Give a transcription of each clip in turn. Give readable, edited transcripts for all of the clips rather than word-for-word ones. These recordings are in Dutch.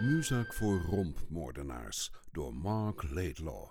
Muzak voor rompmoordenaars door Mark Laidlaw.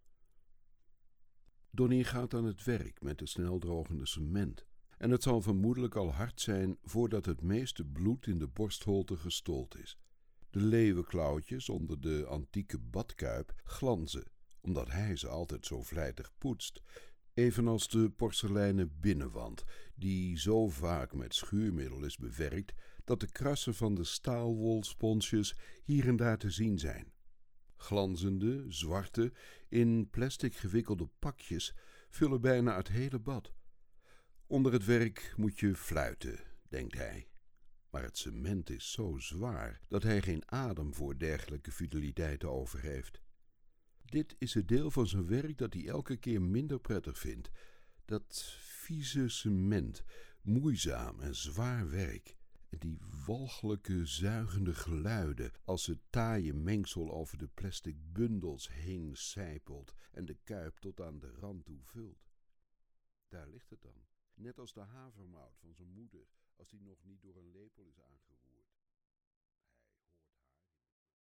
Donnie gaat aan het werk met de sneldrogende cement. En het zal vermoedelijk al hard zijn voordat het meeste bloed in de borstholte gestold is. De leeuwenklauwtjes onder de antieke badkuip glanzen, omdat hij ze altijd zo vlijtig poetst. Evenals de porseleinen binnenwand, die zo vaak met schuurmiddel is bewerkt dat de krassen van de staalwolsponsjes hier en daar te zien zijn. Glanzende, zwarte, in plastic gewikkelde pakjes vullen bijna het hele bad. Onder het werk moet je fluiten, denkt hij. Maar het cement is zo zwaar dat hij geen adem voor dergelijke futiliteiten over heeft. Dit is het deel van zijn werk dat hij elke keer minder prettig vindt. Dat vieze cement, moeizaam en zwaar werk. En die walgelijke, zuigende geluiden als het taaie mengsel over de plastic bundels heen sijpelt en de kuip tot aan de rand toe vult. Daar ligt het dan, net als de havermout van zijn moeder als die nog niet door een lepel is aangeroerd.